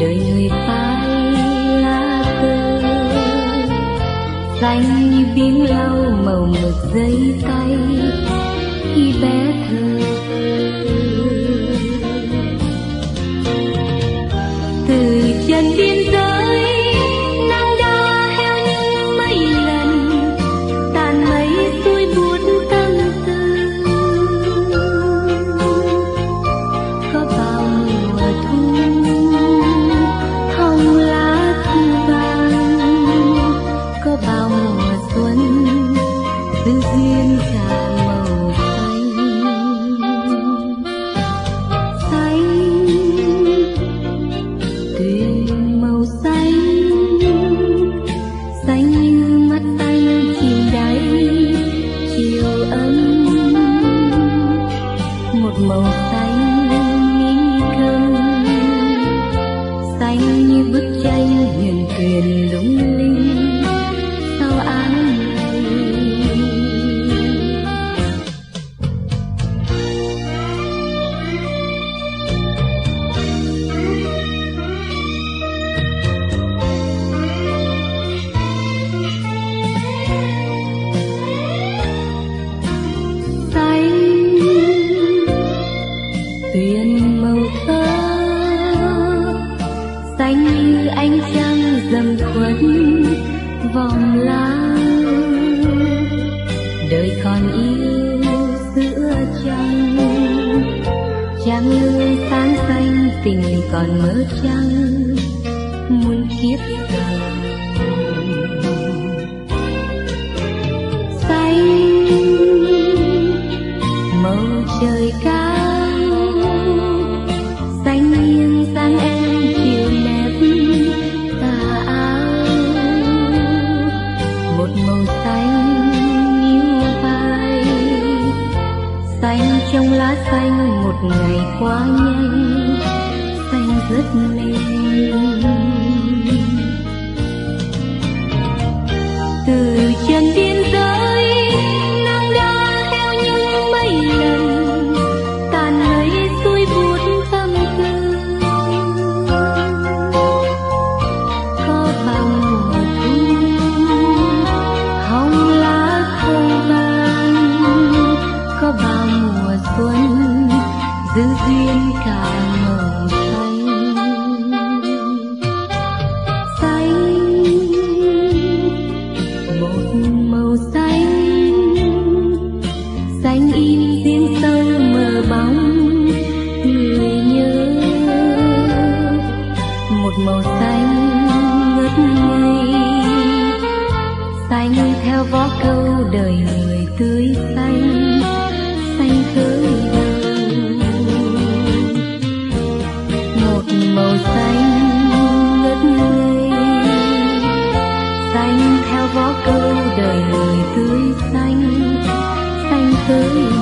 đời người phai lá cơ, xanh như biến lau màu mực giấy tay khi bé thơ. Từ chân biên giới nắng đã heo những mấy lần, tàn mấy tôi buốt tâm tư. Có bao mùa thu hồng lá thu vàng, có bao mùa xuân giữ duyên cả màu xanh. Xanh tuyền màu xanh, xanh như mắt anh chìm đáy chiều ấm. Một màu xanh nghi ngờ, xanh như bức tranh huyền thuyền lung linh sau áng mây. Tuyền màu tơ, xanh như ánh trăng dầm khuất vòng lá. Đời còn yêu giữa trăng, trăng lưới sáng xanh tình còn mơ trăng muôn kiếp đầu. Xanh màu trời cao, xanh nghiêng sang em chiều nếp tà áo. Một màu xanh níu vai, xanh trong lá xanh một ngày quá nhanh, xanh rất lên. Từ chân biên giới nắng đã heo những mấy lần, tàn mấy xuôi buốt tâm tư. Có bao mùa thu hồng lá khô vàng, có bao mùa xuân giữ duyên cả màu xanh. Xanh một màu xanh, xanh in riêng sâu mờ bóng người nhớ. Một màu xanh ngất ngây, xanh theo vó câu đời người tươi xanh, xanh khơi đầu. Một màu xanh ngất ngây, xanh theo vó câu đời người tươi xanh, xanh khơi